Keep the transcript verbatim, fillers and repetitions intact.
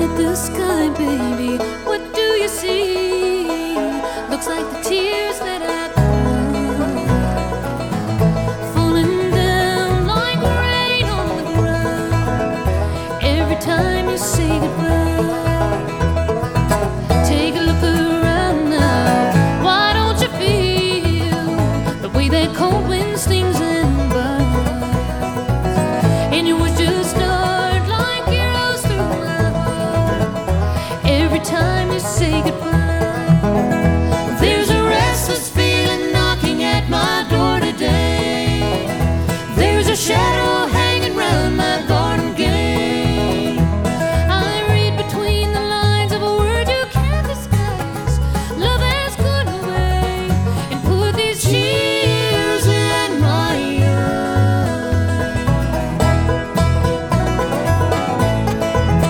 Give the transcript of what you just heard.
at the sky, baby, what do you see? Looks like the tears that I cried, falling down like rain on the ground every time you say goodbye. Take a look around now, why don't you feel the way that cold wind stings and bites? And you was just start like arrows through my heart every time you say goodbye.